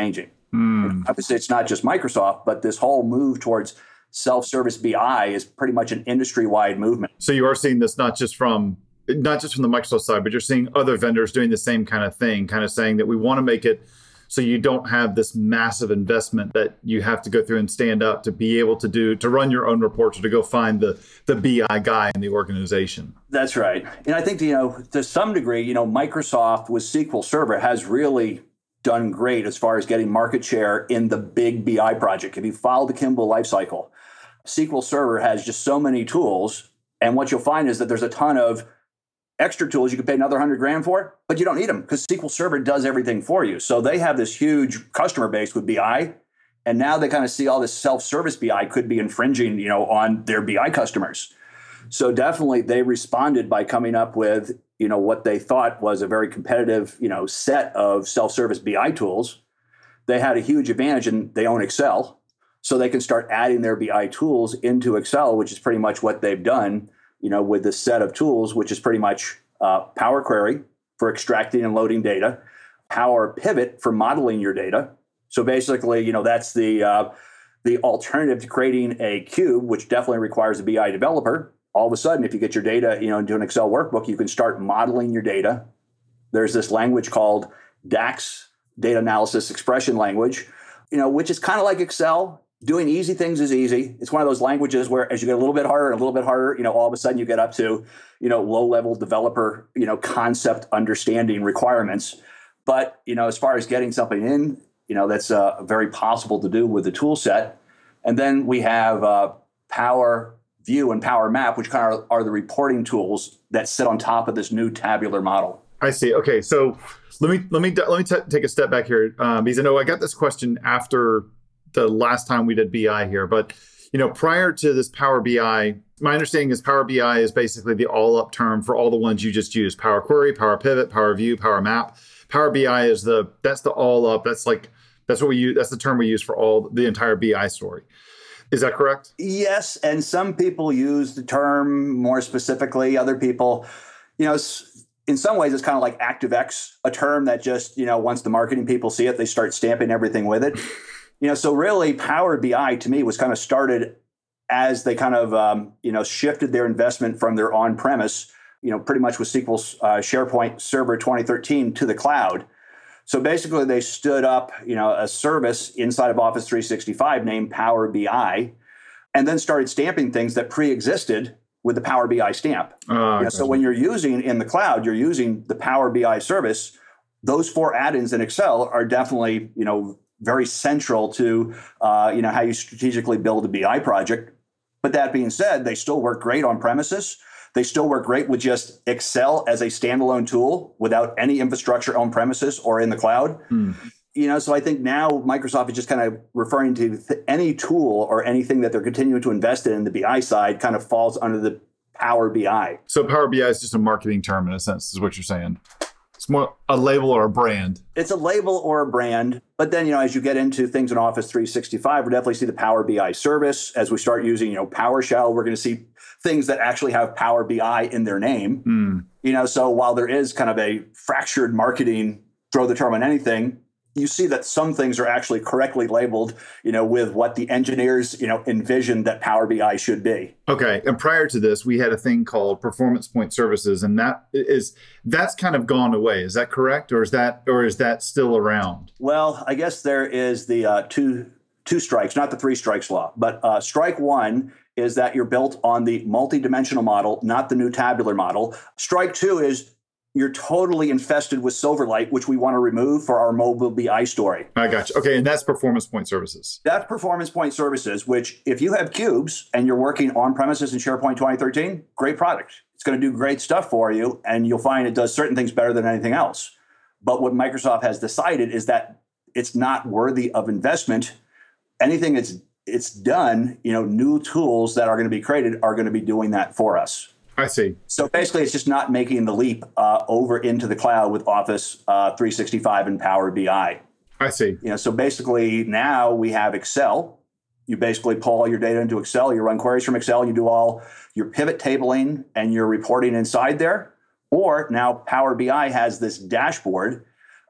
Mm. Obviously, it's not just Microsoft, but this whole move towards self-service B I is pretty much an industry-wide movement. So you are seeing this not just from not just from the Microsoft side, but you're seeing other vendors doing the same kind of thing, kind of saying that we want to make it so you don't have this massive investment that you have to go through and stand up to be able to do, to run your own reports or to go find the, the B I guy in the organization. That's right. And I think, you know, to some degree, you know, Microsoft with S Q L Server has really done great as far as getting market share in the big B I project. If you follow the Kimball lifecycle, S Q L Server has just so many tools. And what you'll find is that there's a ton of extra tools you could pay another hundred grand for, but you don't need them because S Q L Server does everything for you. So they have this huge customer base with B I, and now they kind of see all this self-service B I could be infringing, you know, on their B I customers. So definitely they responded by coming up with, you know, what they thought was a very competitive, you know, set of self-service B I tools. They had a huge advantage, and they own Excel, so they can start adding their B I tools into Excel, which is pretty much what they've done, you know, with this set of tools, which is pretty much uh, Power Query for extracting and loading data, Power Pivot for modeling your data. So basically, you know, that's the uh, the alternative to creating a cube, which definitely requires a B I developer. All of a sudden, if you get your data, you know, into an Excel workbook, you can start modeling your data. There's this language called DAX, Data Analysis Expression Language, you know, which is kind of like Excel. Doing easy things is easy. It's one of those languages where as you get a little bit harder and a little bit harder, you know, all of a sudden you get up to, you know, low-level developer, you know, concept understanding requirements. But, you know, as far as getting something in, you know, that's uh, very possible to do with the tool set. And then we have uh, Power View and Power Map, which kind of are the reporting tools that sit on top of this new tabular model. I see. Okay, so let me let me let me t- take a step back here, um, because I know I got this question after the last time we did B I here, but you know, prior to this Power B I, my understanding is Power B I is basically the all-up term for all the ones you just used: Power Query, Power Pivot, Power View, Power Map. Power B I is the that's the all-up. That's like that's what we use. That's the term we use for all the entire B I story. Is that correct? Yes, and some people use the term more specifically. Other people, you know, in some ways, it's kind of like ActiveX, a term that just, you know, once the marketing people see it, they start stamping everything with it. You know, so really Power B I to me was kind of started as they kind of, um, you know, shifted their investment from their on-premise, you know, pretty much with S Q L uh, SharePoint Server twenty thirteen to the cloud. So basically they stood up, you know, a service inside of Office three sixty-five named Power B I, and then started stamping things that pre-existed with the Power B I stamp. Uh, you know, so when you're using in the cloud, you're using the Power B I service. Those four add-ins in Excel are definitely, you know, very central to, uh, you know, how you strategically build a B I project. But that being said, they still work great on premises. They still work great with just Excel as a standalone tool without any infrastructure on premises or in the cloud. Hmm. You know, so I think now Microsoft is just kind of referring to th- any tool or anything that they're continuing to invest in in the B I side kind of falls under the Power B I. So Power B I is just a marketing term in a sense, is what you're saying. It's more a label or a brand. It's a label or a brand. But then, you know, as you get into things in Office three sixty-five, we'll definitely see the Power B I service. As we start using, you know, PowerShell, we're going to see things that actually have Power B I in their name. Mm. You know, so while there is kind of a fractured marketing, throw the term on anything, you see that some things are actually correctly labeled, you know, with what the engineers, you know, envisioned that Power B I should be. Okay. And prior to this, we had a thing called Performance Point Services, and that is that's kind of gone away. Is that correct, or is that or is that still around? Well, I guess there is the uh, two two strikes, not the three strikes law, but uh, strike one is that you're built on the multi-dimensional model, not the new tabular model. Strike two is you're totally infested with Silverlight, which we want to remove for our mobile B I story. I got you. Okay, and that's Performance Point Services. That's Performance Point Services, which if you have cubes and you're working on premises in SharePoint twenty thirteen, great product. It's going to do great stuff for you, and you'll find it does certain things better than anything else. But what Microsoft has decided is that it's not worthy of investment. Anything that's it's done, you know, new tools that are going to be created are going to be doing that for us. I see. So basically, it's just not making the leap uh, over into the cloud with Office uh, three sixty-five and Power B I. I see. You know, so basically now we have Excel. You basically pull all your data into Excel. You run queries from Excel. You do all your pivot tabling and your reporting inside there. Or now Power B I has this dashboard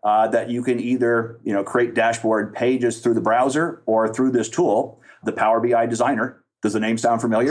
uh, that you can either, you know, create dashboard pages through the browser or through this tool, the Power B I Designer. Does the name sound familiar?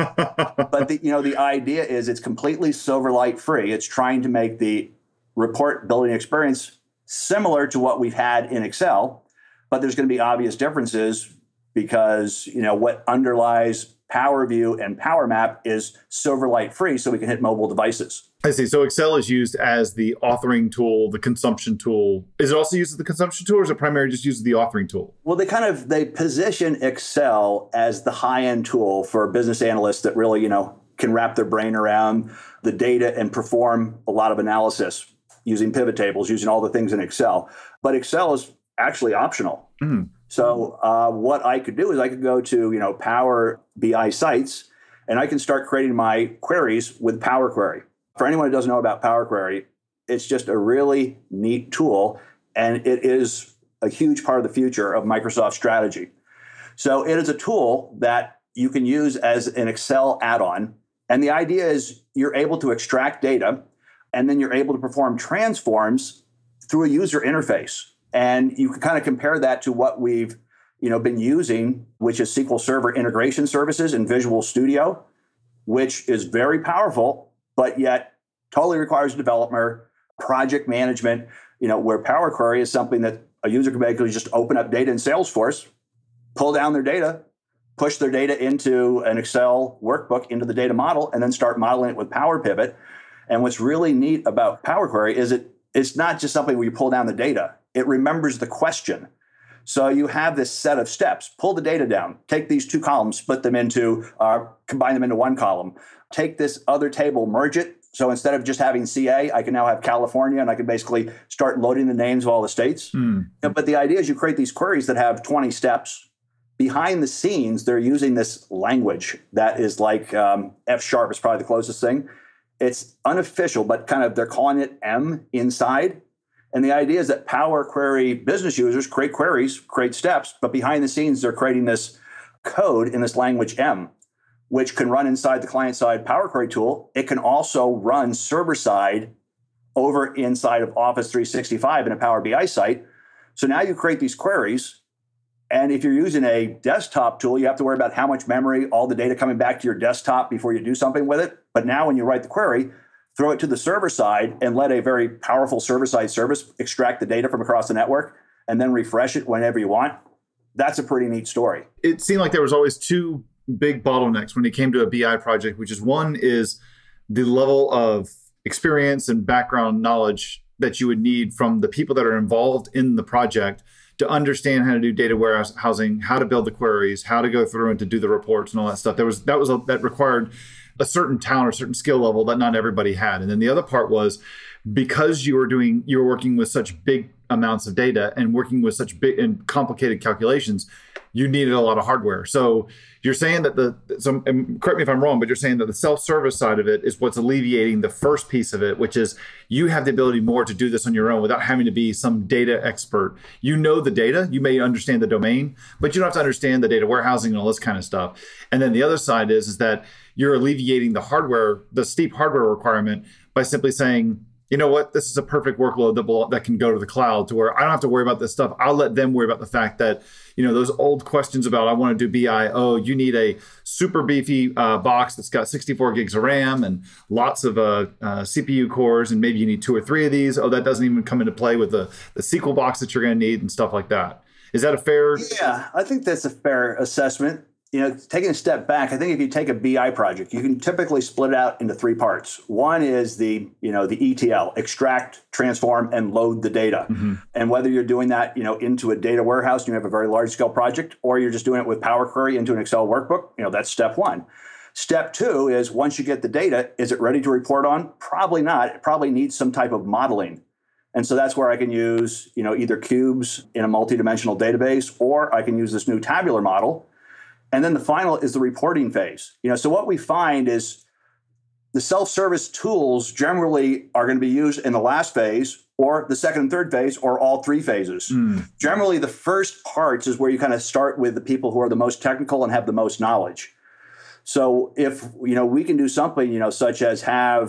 But the, you know, the idea is it's completely Silverlight free. It's trying to make the report building experience similar to what we've had in Excel, but there's going to be obvious differences because, you know, what underlies Power View and Power Map is Silverlight free, so we can hit mobile devices. I see. So Excel is used as the authoring tool, the consumption tool. Is it also used as the consumption tool, or is it primarily just used as the authoring tool? Well, they kind of, they position Excel as the high-end tool for business analysts that really, you know, can wrap their brain around the data and perform a lot of analysis using pivot tables, using all the things in Excel. But Excel is actually optional. Mm. So uh, what I could do is I could go to, you know, Power B I sites, and I can start creating my queries with Power Query. For anyone who doesn't know about Power Query, it's just a really neat tool, and it is a huge part of the future of Microsoft strategy. So it is a tool that you can use as an Excel add-on, and the idea is you're able to extract data, and then you're able to perform transforms through a user interface. And you can kind of compare that to what we've, you know, been using, which is S Q L Server integration services in Visual Studio, which is very powerful, but yet totally requires a developer, project management, you know, where Power Query is something that a user can basically just open up data in Salesforce, pull down their data, push their data into an Excel workbook, into the data model, and then start modeling it with Power Pivot. And what's really neat about Power Query is it it's not just something where you pull down the data. It remembers the question. So you have this set of steps. Pull the data down. Take these two columns, split them into, uh, combine them into one column. Take this other table, merge it. So instead of just having C A, I can now have California, and I can basically start loading the names of all the states. Mm. But the idea is you create these queries that have twenty steps. Behind the scenes, they're using this language that is like um, F sharp is probably the closest thing. It's unofficial, but kind of they're calling it M inside. And the idea is that Power Query business users create queries, create steps, but behind the scenes, they're creating this code in this language M, which can run inside the client-side Power Query tool. It can also run server-side over inside of Office three sixty-five in a Power B I site. So now you create these queries, and if you're using a desktop tool, you have to worry about how much memory, all the data coming back to your desktop before you do something with it. But now when you write the query, throw it to the server side and let a very powerful server-side service extract the data from across the network and then refresh it whenever you want. That's a pretty neat story. It seemed like there was always two big bottlenecks when it came to a B I project, which is one is the level of experience and background knowledge that you would need from the people that are involved in the project to understand how to do data warehousing, how to build the queries, how to go through and to do the reports and all that stuff. There was that was a, that required a certain talent or certain skill level that not everybody had. And then the other part was because you were doing, you were working with such big amounts of data and working with such big and complicated calculations, you needed a lot of hardware. So you're saying that the, so, and correct me if I'm wrong, but you're saying that the self-service side of it is what's alleviating the first piece of it, which is you have the ability more to do this on your own without having to be some data expert. You know the data, you may understand the domain, but you don't have to understand the data warehousing and all this kind of stuff. And then the other side is, is that you're alleviating the hardware, the steep hardware requirement by simply saying, you know what, this is a perfect workload that will, that can go to the cloud to where I don't have to worry about this stuff. I'll let them worry about the fact that, you know, those old questions about I want to do B I, oh, you need a super beefy uh, box that's got sixty-four gigs of RAM and lots of uh, uh, C P U cores, and maybe you need two or three of these. Oh, that doesn't even come into play with the, the S Q L box that you're going to need and stuff like that. Is that a fair? Yeah, I think that's a fair assessment. You know, taking a step back, I think if you take a B I project, you can typically split it out into three parts. One is the, you know, the E T L, extract, transform, and load the data. Mm-hmm. And whether you're doing that, you know, into a data warehouse and you have a very large scale project, or you're just doing it with Power Query into an Excel workbook, you know, that's step one. Step two is once you get the data, is it ready to report on? Probably not. It probably needs some type of modeling. And so that's where I can use, you know, either cubes in a multidimensional database, or I can use this new tabular model. And then the final is the reporting phase. You know, so what we find is the self-service tools generally are going to be used in the last phase, or the second and third phase, or all three phases. Mm. Generally, the first parts is where you kind of start with the people who are the most technical and have the most knowledge. So if, you know, we can do something, you know, such as have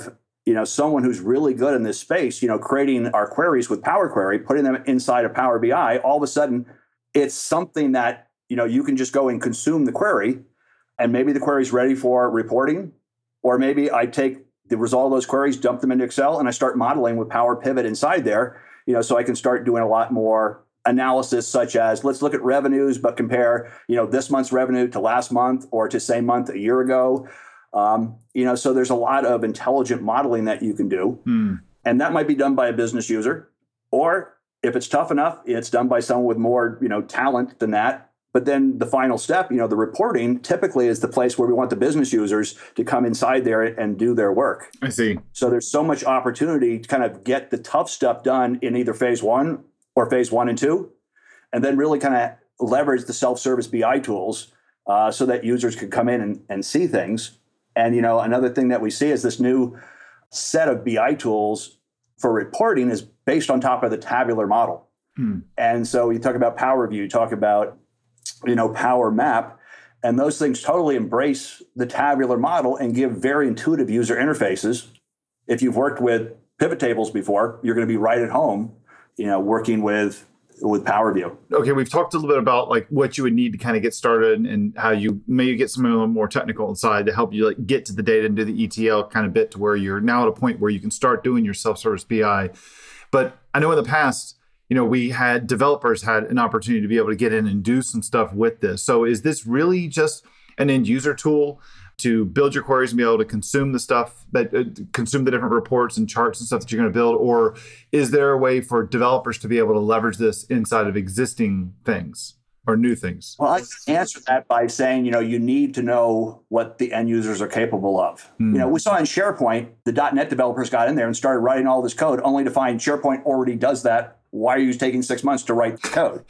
you know, someone who's really good in this space, you know, creating our queries with Power Query, putting them inside of Power B I, all of a sudden it's something that, you know, you can just go and consume the query, and maybe the query is ready for reporting, or maybe I take the result of those queries, dump them into Excel, and I start modeling with Power Pivot inside there, you know, so I can start doing a lot more analysis, such as let's look at revenues, but compare, you know, this month's revenue to last month or to same month a year ago. Um, you know, so there's a lot of intelligent modeling that you can do. Hmm. And that might be done by a business user, or if it's tough enough, it's done by someone with more, you know, talent than that. But then the final step, you know, the reporting typically is the place where we want the business users to come inside there and do their work. I see. So there's so much opportunity to kind of get the tough stuff done in either phase one or phase one and two, and then really kind of leverage the self-service B I tools uh, so that users can come in and, and see things. And, you know, another thing that we see is this new set of B I tools for reporting is based on top of the tabular model. Hmm. And so you talk about Power View, you talk about, you know, Power Map, and those things totally embrace the tabular model and give very intuitive user interfaces. If you've worked with pivot tables before, you're going to be right at home, you know, working with with Power View. Okay, we've talked a little bit about like what you would need to kind of get started and how you maybe get some a little more technical inside to help you like get to the data and do the E T L kind of bit to where you're now at a point where you can start doing your self-service B I. But I know in the past, you know, we had developers had an opportunity to be able to get in and do some stuff with this. So is this really just an end user tool to build your queries and be able to consume the stuff that uh, consume the different reports and charts and stuff that you're going to build? Or is there a way for developers to be able to leverage this inside of existing things or new things? Well, I can answer that by saying, you know, you need to know what the end users are capable of. Mm. You know, we saw in SharePoint, the dot net developers got in there and started writing all this code only to find SharePoint already does that. Why are you taking six months to write the code?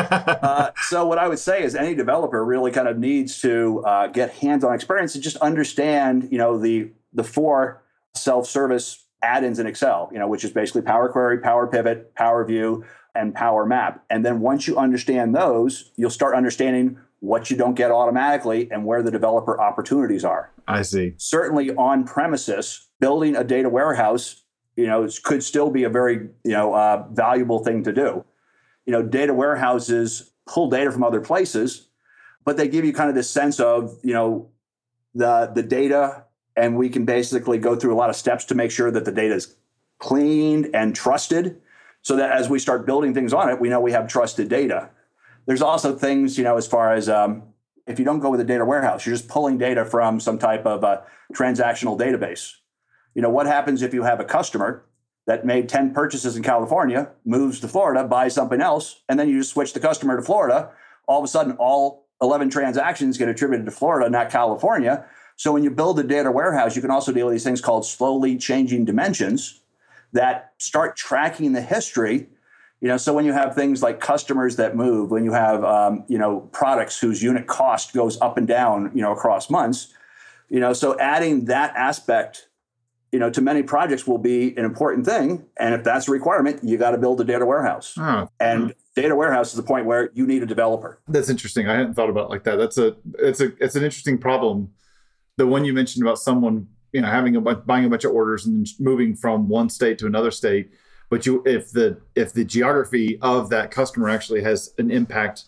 uh, so what I would say is any developer really kind of needs to uh, get hands-on experience and just understand, you know, the the four self-service add-ins in Excel, you know, which is basically Power Query, Power Pivot, Power View, and Power Map. And then once you understand those, you'll start understanding what you don't get automatically and where the developer opportunities are. I see. Certainly on premises, building a data warehouse, you know, it could still be a very, you know, uh, valuable thing to do. You know, data warehouses pull data from other places, but they give you kind of this sense of, you know, the the data, and we can basically go through a lot of steps to make sure that the data is cleaned and trusted, so that as we start building things on it, we know we have trusted data. There's also things, you know, as far as um, if you don't go with a data warehouse, you're just pulling data from some type of a transactional database. You know, what happens if you have a customer that made ten purchases in California, moves to Florida, buys something else, and then you just switch the customer to Florida? All of a sudden, all eleven transactions get attributed to Florida, not California. So when you build a data warehouse, you can also deal with these things called slowly changing dimensions that start tracking the history. You know, so when you have things like customers that move, when you have, um, you know, products whose unit cost goes up and down, you know, across months, you know, so adding that aspect, you know, to many projects will be an important thing. And if that's a requirement, you got to build a data warehouse. Oh. And oh. data warehouse is the point where you need a developer. That's interesting. I hadn't thought about it like that. That's a, it's a, it's an interesting problem. The one you mentioned about someone, you know, having a bunch, buying a bunch of orders and moving from one state to another state. But you, if the, if the geography of that customer actually has an impact,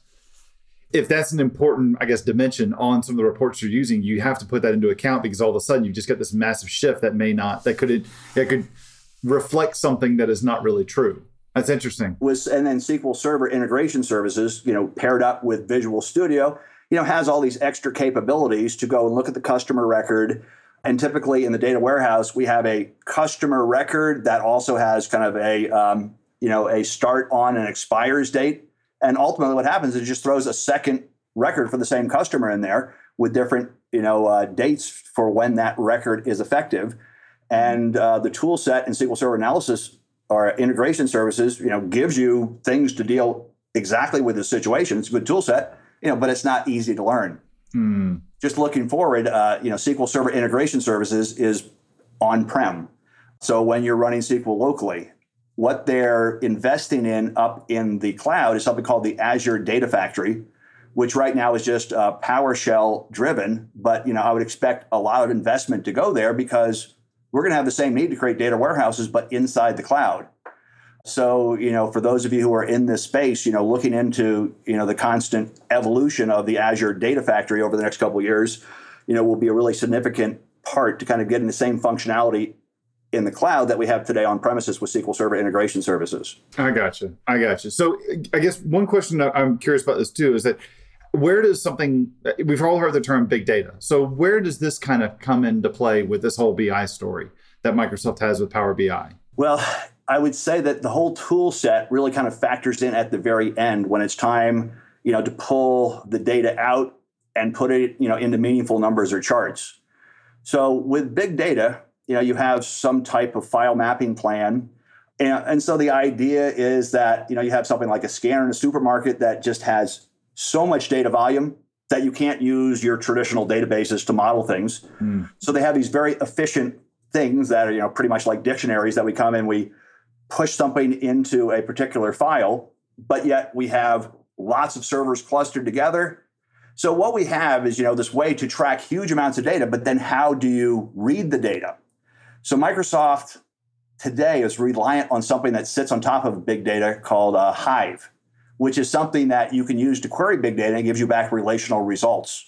if that's an important, I guess, dimension on some of the reports you're using, you have to put that into account, because all of a sudden you just got this massive shift that may not, that could, that could reflect something that is not really true. That's interesting. With, and then S Q L Server integration services, you know, paired up with Visual Studio, you know, has all these extra capabilities to go and look at the customer record. And typically in the data warehouse, we have a customer record that also has kind of a, um, you know, a start on and expires date. And ultimately what happens is it just throws a second record for the same customer in there with different, you know, uh, dates for when that record is effective. And uh, the tool set in S Q L Server Analysis or integration services, you know, gives you things to deal exactly with the situation. It's a good tool set, you know, but it's not easy to learn. Hmm. Just looking forward, uh, you know, S Q L Server integration services is on-prem. So when you're running S Q L locally, what they're investing in up in the cloud is something called the Azure Data Factory, which right now is just uh, PowerShell driven. But, you know, I would expect a lot of investment to go there because we're going to have the same need to create data warehouses, but inside the cloud. So, you know, for those of you who are in this space, you know, looking into, you know, the constant evolution of the Azure Data Factory over the next couple of years, you know, will be a really significant part to kind of getting the same functionality in the cloud that we have today on premises with S Q L Server integration services. I gotcha. I gotcha. So I guess one question that I'm curious about this too is that where does something, we've all heard the term big data. So where does this kind of come into play with this whole B I story that Microsoft has with Power B I? Well, I would say that the whole tool set really kind of factors in at the very end when it's time, you know, to pull the data out and put it, you know, into meaningful numbers or charts. So with big data, you know, you have some type of file mapping plan. And, and so the idea is that, you know, you have something like a scanner in a supermarket that just has so much data volume that you can't use your traditional databases to model things. Mm. So they have these very efficient things that are, you know, pretty much like dictionaries that we come in, we push something into a particular file, but yet we have lots of servers clustered together. So what we have is, you know, this way to track huge amounts of data, but then how do you read the data? So Microsoft today is reliant on something that sits on top of big data called uh, Hive, which is something that you can use to query big data and gives you back relational results.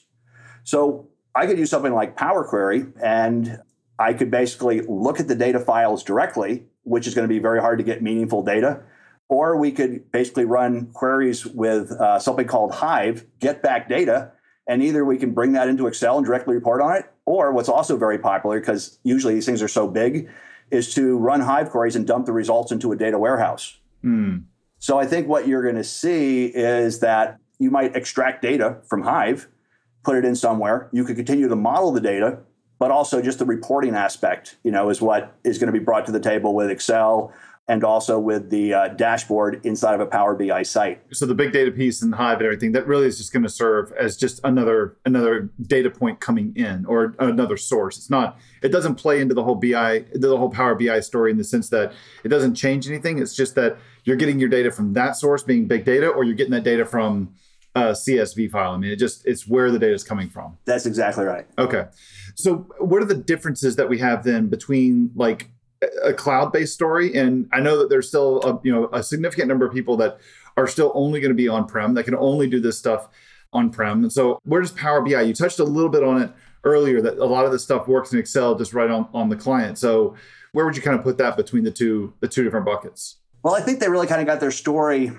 So I could use something like Power Query, and I could basically look at the data files directly, which is going to be very hard to get meaningful data. Or we could basically run queries with uh, something called Hive, get back data, and either we can bring that into Excel and directly report on it, or what's also very popular, because usually these things are so big, is to run Hive queries and dump the results into a data warehouse. Mm. So I think what you're going to see is that you might extract data from Hive, put it in somewhere. You could continue to model the data, but also just the reporting aspect, you know, is what is going to be brought to the table with Excel and also with the uh, dashboard inside of a Power B I site. So the big data piece and Hive and everything, that really is just going to serve as just another another data point coming in or another source. It's not, it doesn't play into the whole B I, the whole Power B I story in the sense that it doesn't change anything. It's just that you're getting your data from that source being big data, or you're getting that data from a C S V file. I mean, it just, it's where the data is coming from. That's exactly right. Okay. So what are the differences that we have then between like a cloud-based story? And I know that there's still a, you know, a significant number of people that are still only going to be on-prem, that can only do this stuff on-prem. And so where does Power B I, you touched a little bit on it earlier, that a lot of this stuff works in Excel just right on, on the client. So where would you kind of put that between the two, the two different buckets? Well, I think they really kind of got their story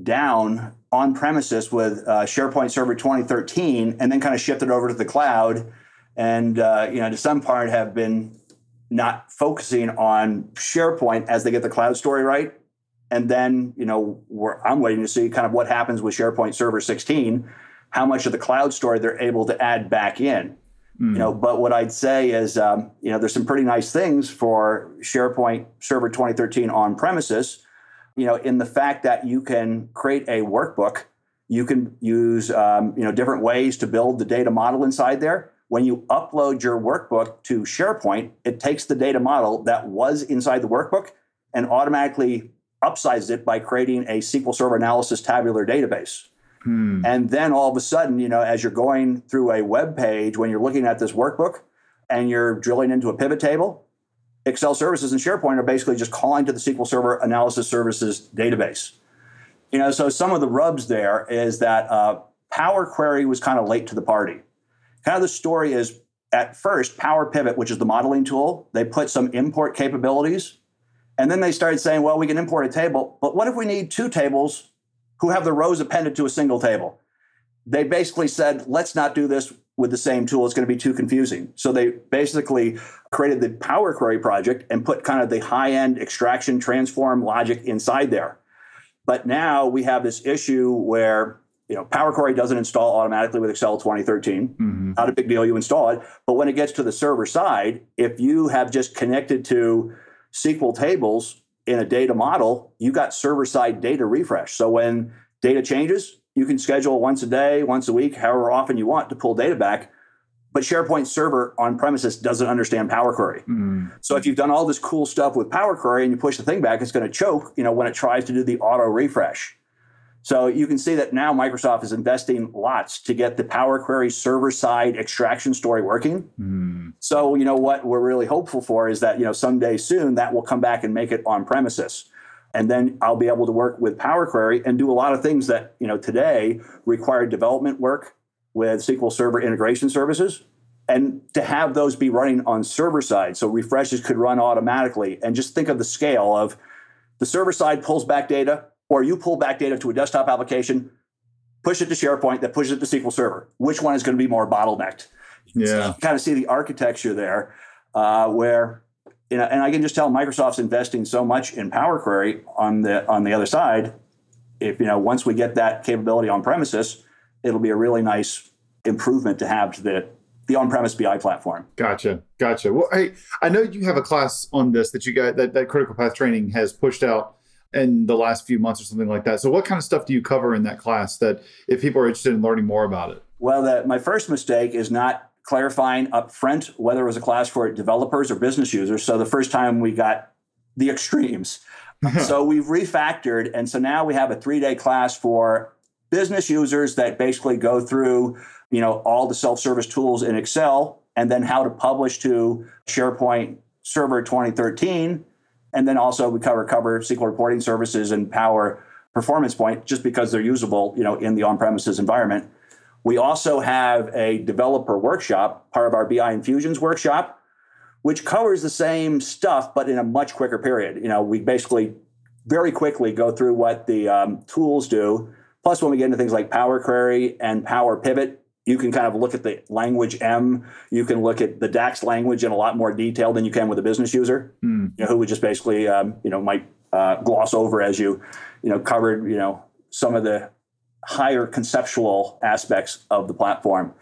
down on premises with uh, SharePoint Server twenty thirteen, and then kind of shifted over to the cloud. And, uh, you know, to some part have been not focusing on SharePoint as they get the cloud story right. And then, you know, we're, I'm waiting to see kind of what happens with SharePoint Server sixteen, how much of the cloud story they're able to add back in. Mm. You know, but what I'd say is, um, you know, there's some pretty nice things for SharePoint Server twenty thirteen on premises, you know, in the fact that you can create a workbook. You can use, um, you know, different ways to build the data model inside there. When you upload your workbook to SharePoint, it takes the data model that was inside the workbook and automatically upsizes it by creating a S Q L Server analysis tabular database. Hmm. And then all of a sudden, you know, as you're going through a web page, when you're looking at this workbook and you're drilling into a pivot table, Excel services and SharePoint are basically just calling to the S Q L Server analysis services database. You know, so some of the rubs there is that uh, Power Query was kind of late to the party. Kind of the story is, at first, Power Pivot, which is the modeling tool, they put some import capabilities, and then they started saying, well, we can import a table, but what if we need two tables who have the rows appended to a single table? They basically said, let's not do this with the same tool. It's going to be too confusing. So they basically created the Power Query project and put kind of the high-end extraction transform logic inside there. But now we have this issue where, you know, Power Query doesn't install automatically with Excel twenty thirteen. Mm-hmm. Not a big deal. You install it. But when it gets to the server side, if you have just connected to S Q L tables in a data model, you got server-side data refresh. So when data changes, you can schedule once a day, once a week, however often you want to pull data back. But SharePoint Server on premises doesn't understand Power Query. Mm. So if you've done all this cool stuff with Power Query and you push the thing back, it's going to choke, you know, when it tries to do the auto refresh. So you can see that now Microsoft is investing lots to get the Power Query server-side extraction story working. Mm. So, you know, what we're really hopeful for is that, you know, someday soon that will come back and make it on premises. And then I'll be able to work with Power Query and do a lot of things that, you know, today require development work with S Q L Server integration services, and to have those be running on server side. So refreshes could run automatically. And just think of the scale of the server side pulls back data, or you pull back data to a desktop application, push it to SharePoint, that pushes it to S Q L Server. Which one is going to be more bottlenecked? Yeah. So you kind of see the architecture there uh, where, you know, and I can just tell Microsoft's investing so much in Power Query on the on the other side. If, you know, once we get that capability on premises, it'll be a really nice improvement to have to the, the on-premise B I platform. Gotcha. Gotcha. Well, I, I know you have a class on this that you got, that, that Critical Path Training has pushed out in the last few months or something like that. So what kind of stuff do you cover in that class that if people are interested in learning more about it? Well, the, my first mistake is not clarifying up front whether it was a class for developers or business users. So the first time we got the extremes. So we've refactored. And so now we have a three-day class for business users that basically go through, you know, all the self-service tools in Excel, and then how to publish to SharePoint Server twenty thirteen. And then also we cover cover S Q L reporting services and Power Performance Point, just because they're usable, you know, in the on-premises environment. We also have a developer workshop, part of our B I Infusions workshop, which covers the same stuff, but in a much quicker period. You know, we basically very quickly go through what the um, tools do. Plus, when we get into things like Power Query and Power Pivot, you can kind of look at the language M. You can look at the DAX language in a lot more detail than you can with a business user, mm. you know, who would just basically, um, you know, might uh, gloss over as you, you know, covered, you know, some of the higher conceptual aspects of the platform.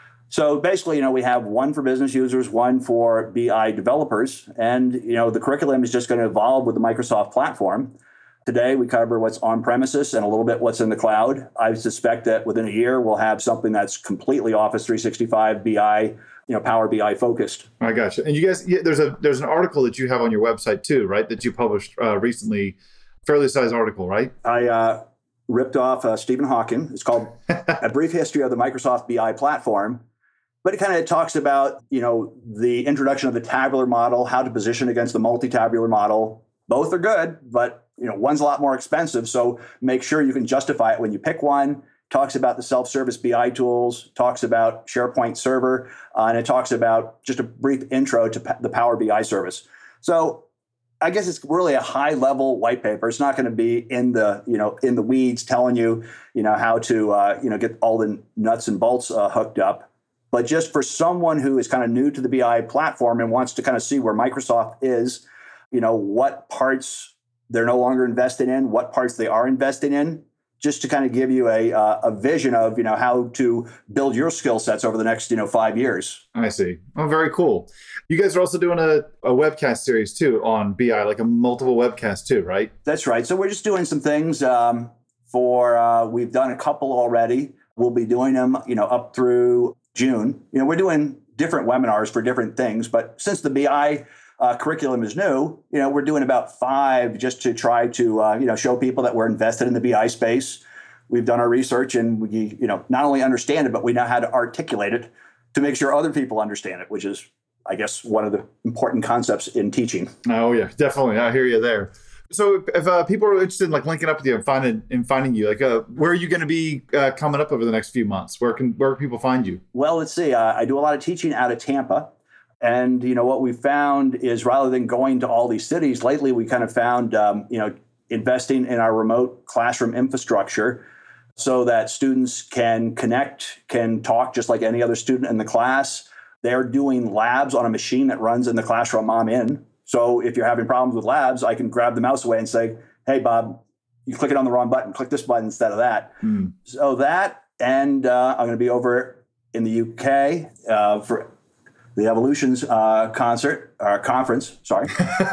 So basically, you know, we have one for business users, one for B I developers, and, you know, the curriculum is just going to evolve with the Microsoft platform. Today, we cover what's on premises and a little bit what's in the cloud. I suspect that within a year, we'll have something that's completely Office three sixty-five B I, you know, Power B I focused. I gotcha. And you guys, yeah, there's a there's an article that you have on your website too, right? That you published uh, recently, fairly sized article, right? I uh, ripped off uh, Stephen Hawking. It's called A Brief History of the Microsoft B I Platform. But it kind of talks about, you know, the introduction of the tabular model, how to position against the multi-tabular model. Both are good, but you know, one's a lot more expensive, so make sure you can justify it when you pick one. Talks about the self-service B I tools, talks about SharePoint Server, uh, and it talks about just a brief intro to pa- the Power B I service. So I guess it's really a high-level white paper. It's not going to be in the, you know, in the weeds telling you, you know, how to, uh, you know, get all the nuts and bolts uh, hooked up. But just for someone who is kind of new to the B I platform and wants to kind of see where Microsoft is, you know, what parts they're no longer invested in, what parts they are invested in, just to kind of give you a uh, a vision of, you know, how to build your skill sets over the next, you know, five years. I see. Oh, very cool. You guys are also doing a, a webcast series too on B I, like a multiple webcast too, right? That's right. So we're just doing some things um, for, uh, we've done a couple already. We'll be doing them, you know, up through June. You know, we're doing different webinars for different things, but since the B I Uh, curriculum is new, you know, we're doing about five just to try to, uh, you know, show people that we're invested in the B I space. We've done our research and we, you know, not only understand it, but we know how to articulate it to make sure other people understand it, which is, I guess, one of the important concepts in teaching. Oh, yeah, definitely. I hear you there. So if, if uh, people are interested in like linking up with you and finding and finding you, like uh, where are you going to be uh, coming up over the next few months? Where can where can people find you? Well, let's see. Uh, I do a lot of teaching out of Tampa. And, you know, what we found is rather than going to all these cities, lately we kind of found, um, you know, investing in our remote classroom infrastructure so that students can connect, can talk just like any other student in the class. They're doing labs on a machine that runs in the classroom I'm in. So if you're having problems with labs, I can grab the mouse away and say, hey, Bob, you click it on the wrong button, click this button instead of that. Mm. So that, and uh, I'm going to be over in the U K uh, for the Evolutions uh, concert, or conference, sorry,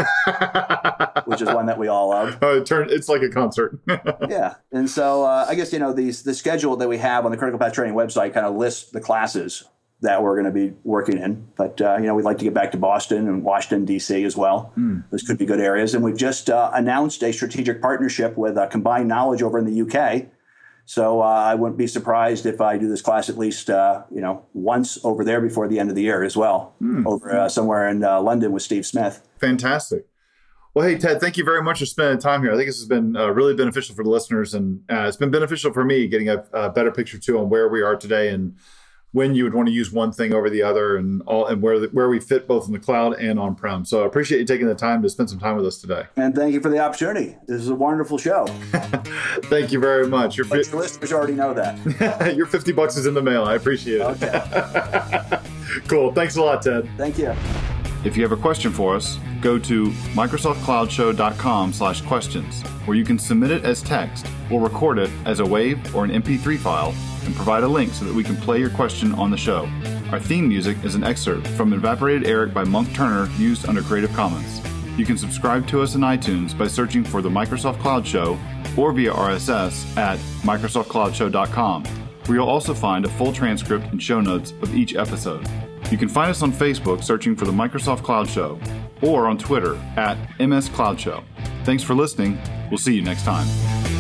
which is one that we all love. Oh, it turn, it's like a concert. Yeah. And so uh, I guess, you know, these, the schedule that we have on the Critical Path Training website kind of lists the classes that we're going to be working in. But, uh, you know, we'd like to get back to Boston and Washington, D C as well. Mm. Those could be good areas. And we've just uh, announced a strategic partnership with uh, Combined Knowledge over in the U K. So uh, I wouldn't be surprised if I do this class at least, uh, you know, once over there before the end of the year as well, mm. over uh, somewhere in uh, London with Steve Smith. Fantastic. Well, hey, Ted, thank you very much for spending time here. I think this has been uh, really beneficial for the listeners, and uh, it's been beneficial for me getting a, a better picture, too, on where we are today and when you would want to use one thing over the other, and all, and where the, where we fit both in the cloud and on-prem. So I appreciate you taking the time to spend some time with us today. And thank you for the opportunity. This is a wonderful show. Thank you very much. Your, but your listeners already know that. Your fifty bucks is in the mail. I appreciate it. Okay. Cool. Thanks a lot, Ted. Thank you. If you have a question for us, go to microsoft cloud show dot com slash questions, where you can submit it as text or record it as a WAV or an M P three file and provide a link so that we can play your question on the show. Our theme music is an excerpt from Evaporated Eric by Monk Turner, used under Creative Commons. You can subscribe to us in iTunes by searching for the Microsoft Cloud Show or via R S S at microsoft cloud show dot com, where you'll also find a full transcript and show notes of each episode. You can find us on Facebook searching for the Microsoft Cloud Show, or on Twitter at M S Cloud Show. Thanks for listening. We'll see you next time.